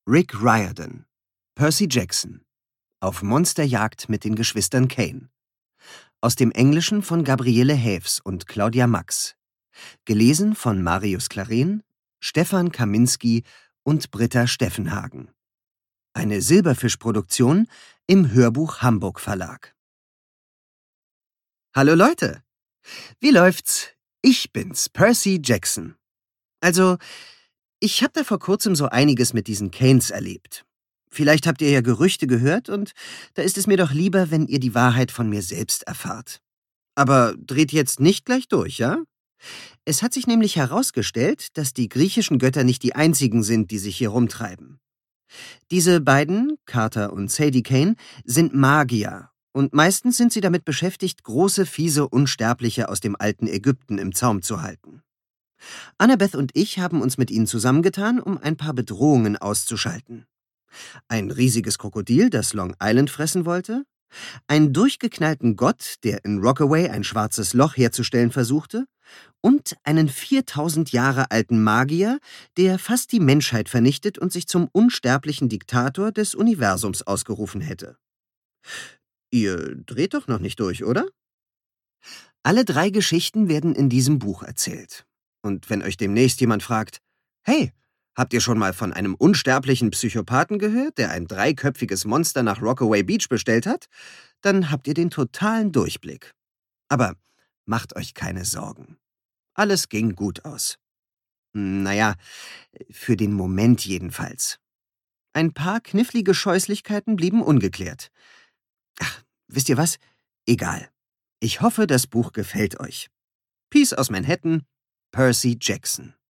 Rick Riordan, Percy Jackson. Auf Monsterjagd mit den Geschwistern Kane. Aus dem Englischen von Gabriele Haefs und Claudia Max. Gelesen von Marius Claren, Stefan Kaminski und Britta Steffenhagen. Eine Silberfisch-Produktion im Hörbuch Hamburg Verlag. Hallo Leute! Wie läuft's? Ich bin's, Percy Jackson. Also, ich hab da vor kurzem so einiges mit diesen Kanes erlebt. Vielleicht habt ihr ja Gerüchte gehört und da ist es mir doch lieber, wenn ihr die Wahrheit von mir selbst erfahrt. Aber dreht jetzt nicht gleich durch, ja? Es hat sich nämlich herausgestellt, dass die griechischen Götter nicht die einzigen sind, die sich hier rumtreiben. Diese beiden, Carter und Sadie Kane, sind Magier und meistens sind sie damit beschäftigt, große, fiese Unsterbliche aus dem alten Ägypten im Zaum zu halten. Annabeth und ich haben uns mit ihnen zusammengetan, um ein paar Bedrohungen auszuschalten. Ein riesiges Krokodil, das Long Island fressen wollte, einen durchgeknallten Gott, der in Rockaway ein schwarzes Loch herzustellen versuchte, und einen 4000 Jahre alten Magier, der fast die Menschheit vernichtet und sich zum unsterblichen Diktator des Universums ausgerufen hätte. Ihr dreht doch noch nicht durch, oder? Alle 3 Geschichten werden in diesem Buch erzählt. Und wenn euch demnächst jemand fragt, hey, habt ihr schon mal von einem unsterblichen Psychopathen gehört, der ein 3-köpfiges Monster nach Rockaway Beach bestellt hat? Dann habt ihr den totalen Durchblick. Aber macht euch keine Sorgen. Alles ging gut aus. Naja, für den Moment jedenfalls. Ein paar knifflige Scheußlichkeiten blieben ungeklärt. Ach, wisst ihr was? Egal. Ich hoffe, das Buch gefällt euch. Peace aus Manhattan, Percy Jackson.